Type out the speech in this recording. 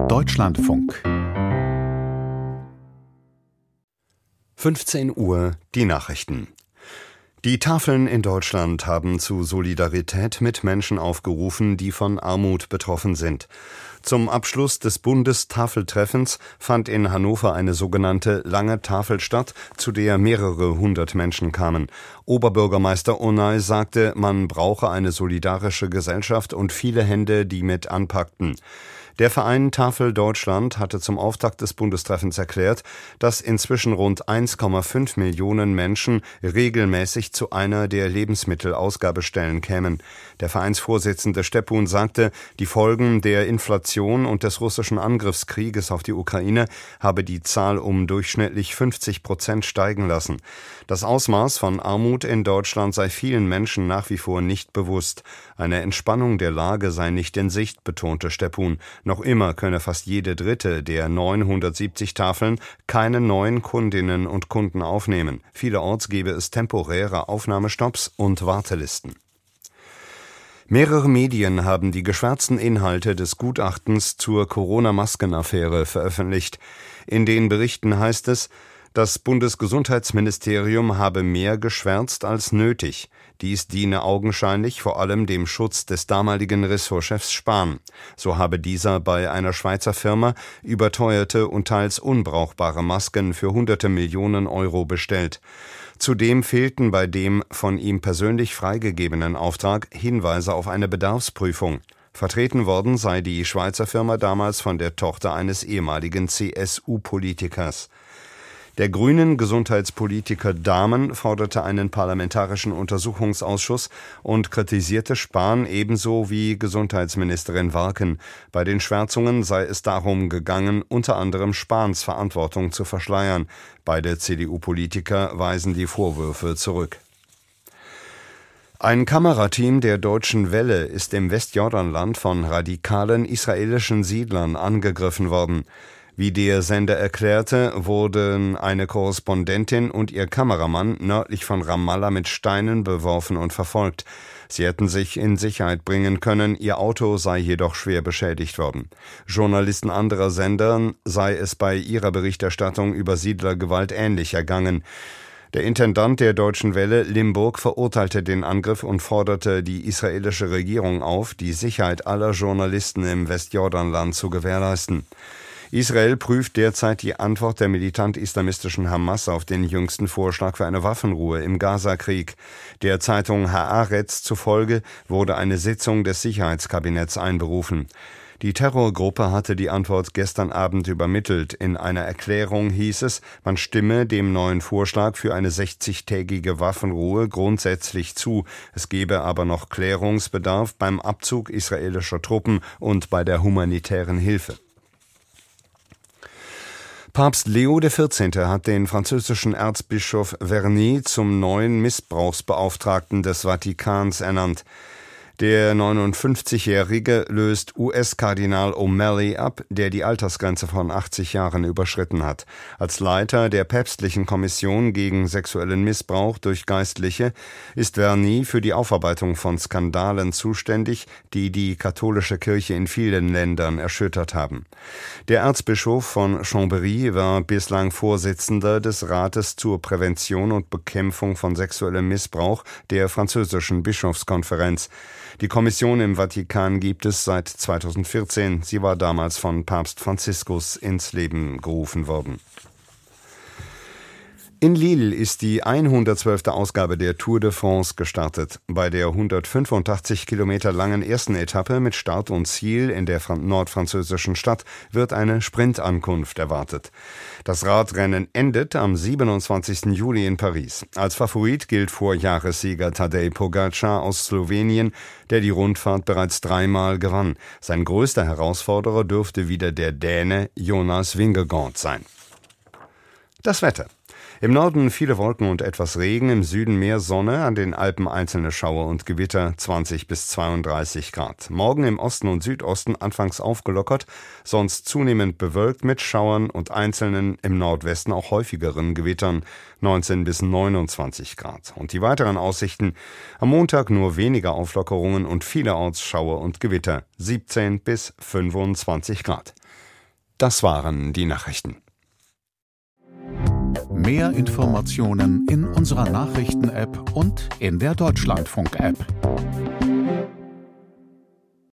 Deutschlandfunk. 15 Uhr, die Nachrichten. Die Tafeln in Deutschland haben zu Solidarität mit Menschen aufgerufen, die von Armut betroffen sind. Zum Abschluss des Bundestafeltreffens fand in Hannover eine sogenannte Lange Tafel statt, zu der mehrere hundert Menschen kamen. Oberbürgermeister Onay sagte, man brauche eine solidarische Gesellschaft und viele Hände, die mit anpackten. Der Verein Tafel Deutschland hatte zum Auftakt des Bundestreffens erklärt, dass inzwischen rund 1,5 Millionen Menschen regelmäßig zu einer der Lebensmittelausgabestellen kämen. Der Vereinsvorsitzende Steppun sagte, die Folgen der Inflation und des russischen Angriffskrieges auf die Ukraine habe die Zahl um durchschnittlich 50% steigen lassen. Das Ausmaß von Armut in Deutschland sei vielen Menschen nach wie vor nicht bewusst. Eine Entspannung der Lage sei nicht in Sicht, betonte Steppun. Noch immer könne fast jede dritte der 970 Tafeln keine neuen Kundinnen und Kunden aufnehmen. Vielerorts gebe es temporäre Aufnahmestopps und Wartelisten. Mehrere Medien haben die geschwärzten Inhalte des Gutachtens zur Corona-Masken-Affäre veröffentlicht. In den Berichten heißt es, das Bundesgesundheitsministerium habe mehr geschwärzt als nötig. Dies diene augenscheinlich vor allem dem Schutz des damaligen Ressortchefs Spahn. So habe dieser bei einer Schweizer Firma überteuerte und teils unbrauchbare Masken für hunderte Millionen Euro bestellt. Zudem fehlten bei dem von ihm persönlich freigegebenen Auftrag Hinweise auf eine Bedarfsprüfung. Vertreten worden sei die Schweizer Firma damals von der Tochter eines ehemaligen CSU-Politikers. Der grünen Gesundheitspolitiker Dahmen forderte einen parlamentarischen Untersuchungsausschuss und kritisierte Spahn ebenso wie Gesundheitsministerin Warken. Bei den Schwärzungen sei es darum gegangen, unter anderem Spahns Verantwortung zu verschleiern. Beide CDU-Politiker weisen die Vorwürfe zurück. Ein Kamerateam der Deutschen Welle ist im Westjordanland von radikalen israelischen Siedlern angegriffen worden. Wie der Sender erklärte, wurden eine Korrespondentin und ihr Kameramann nördlich von Ramallah mit Steinen beworfen und verfolgt. Sie hätten sich in Sicherheit bringen können, ihr Auto sei jedoch schwer beschädigt worden. Journalisten anderer Sender sei es bei ihrer Berichterstattung über Siedlergewalt ähnlich ergangen. Der Intendant der Deutschen Welle, Limburg, verurteilte den Angriff und forderte die israelische Regierung auf, die Sicherheit aller Journalisten im Westjordanland zu gewährleisten. Israel prüft derzeit die Antwort der militant-islamistischen Hamas auf den jüngsten Vorschlag für eine Waffenruhe im Gaza-Krieg. Der Zeitung Haaretz zufolge wurde eine Sitzung des Sicherheitskabinetts einberufen. Die Terrorgruppe hatte die Antwort gestern Abend übermittelt. In einer Erklärung hieß es, man stimme dem neuen Vorschlag für eine 60-tägige Waffenruhe grundsätzlich zu. Es gebe aber noch Klärungsbedarf beim Abzug israelischer Truppen und bei der humanitären Hilfe. Papst Leo XIV. Hat den französischen Erzbischof Verny zum neuen Missbrauchsbeauftragten des Vatikans ernannt. Der 59-Jährige löst US-Kardinal O'Malley ab, der die Altersgrenze von 80 Jahren überschritten hat. Als Leiter der päpstlichen Kommission gegen sexuellen Missbrauch durch Geistliche ist Verny für die Aufarbeitung von Skandalen zuständig, die die katholische Kirche in vielen Ländern erschüttert haben. Der Erzbischof von Chambéry war bislang Vorsitzender des Rates zur Prävention und Bekämpfung von sexuellem Missbrauch der französischen Bischofskonferenz. Die Kommission im Vatikan gibt es seit 2014. Sie war damals von Papst Franziskus ins Leben gerufen worden. In Lille ist die 112. Ausgabe der Tour de France gestartet. Bei der 185 Kilometer langen ersten Etappe mit Start und Ziel in der nordfranzösischen Stadt wird eine Sprintankunft erwartet. Das Radrennen endet am 27. Juli in Paris. Als Favorit gilt Vorjahressieger Tadej Pogačar aus Slowenien, der die Rundfahrt bereits 3-mal gewann. Sein größter Herausforderer dürfte wieder der Däne Jonas Vingegaard sein. Das Wetter. Im Norden viele Wolken und etwas Regen, im Süden mehr Sonne, an den Alpen einzelne Schauer und Gewitter, 20 bis 32 Grad. Morgen im Osten und Südosten anfangs aufgelockert, sonst zunehmend bewölkt mit Schauern und einzelnen im Nordwesten auch häufigeren Gewittern, 19 bis 29 Grad. Und die weiteren Aussichten: am Montag nur wenige Auflockerungen und vielerorts Schauer und Gewitter, 17 bis 25 Grad. Das waren die Nachrichten. Mehr Informationen in unserer Nachrichten-App und in der Deutschlandfunk-App.